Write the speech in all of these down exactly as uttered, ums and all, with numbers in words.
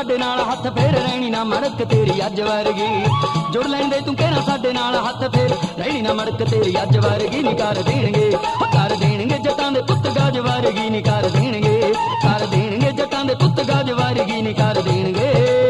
ਸਾਡੇ ਨਾਲ ਹੱਥ ਫੇਰ ਰਹਿਣੀ ਨਾ ਮੜਕ ਤੇਰੀ ਅੱਜ ਵਰਗੀ। ਜੁੜ ਲੈਂਦੇ ਤੂੰ ਕਹਿਣਾ ਸਾਡੇ ਨਾਲ ਹੱਥ ਫੇਰ ਰਹਿਣੀ ਨਾ ਮੜਕ ਤੇਰੀ ਅੱਜ ਵਰਗੀ। ਨੀ ਕਰ ਦੇਣਗੇ ਕਰ ਦੇਣਗੇ ਜੱਟਾਂ ਦੇ ਪੁੱਤ ਗਾਜ ਵਰਗੀ। ਨੀ ਕਰ ਦੇਣਗੇ ਕਰ ਦੇਣਗੇ ਜੱਟਾਂ ਦੇ ਪੁੱਤ ਗਾਜ ਵਰਗੀ। ਨੀ ਕਰ ਦੇਣਗੇ।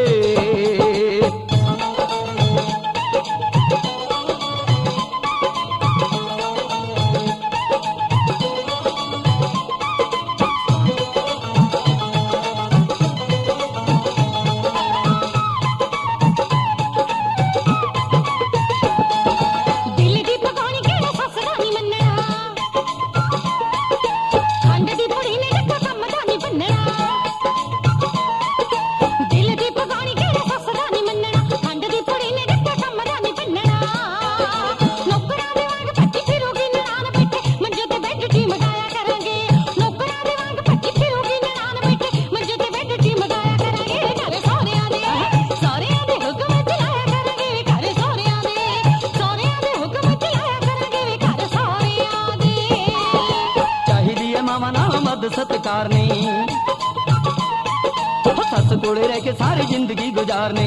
सत्कार नहीं सस कोले रह के सारी जिंदगी गुजारनी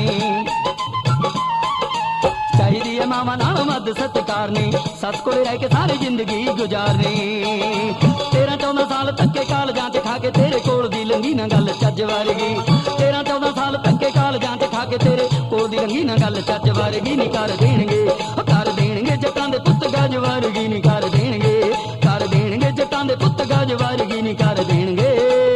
चाहिए मामा नाल मद सत्कार नहीं सस कोले रह के सारी जिंदगी गुजारनी। तेरह चौदह साल धक्के कालजां च खा के तेरे कोल दी लंघी ना गल चज वर्गी। तेरह चौदह साल धक्के कालजां च खा के तेरे कोल दी लंघी ना गल चज वर्गी। नी कर देणगे कर देणगे जट्टां दे पुत्त गज वर्गी। नी कर देणगे कर देणगे जट्टां दे पुत्त गज वर्गी। नी कर देणगे।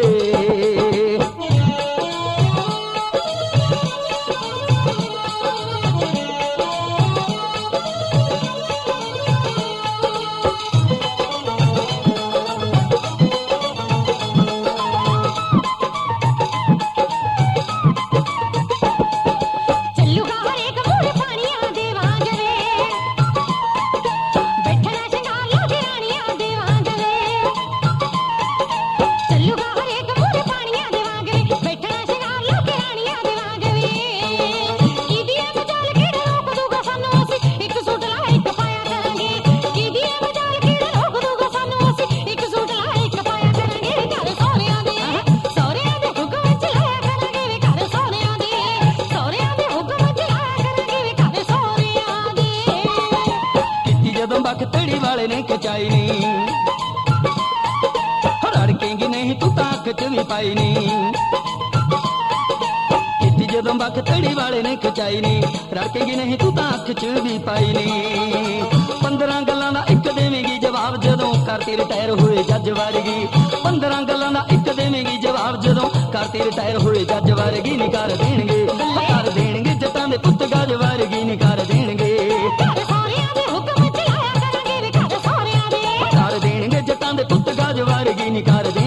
तड़ी वाले ने कचाई नी रड़केंगी नहीं तू ताक च भी पाई नी। किती जदों बख तड़ी वाले ने कचाई नी रड़केंगी नहीं तू ताक च भी पाई नी। पंद्रह गल्लां दा इक देवेंगी जवाब जदों करती रिटायर होए जज वर्गी। पंद्रह गल्लां दा इक देवेंगी जवाब जदों करती रिटायर होए जज वर्गी। नी कर देणगे कर देणगे जट्टां दे पुत्त गज वर्गी। नी कर देणगे कर देणगे जट्टां दे पुत्त गज वर्गी। नी कर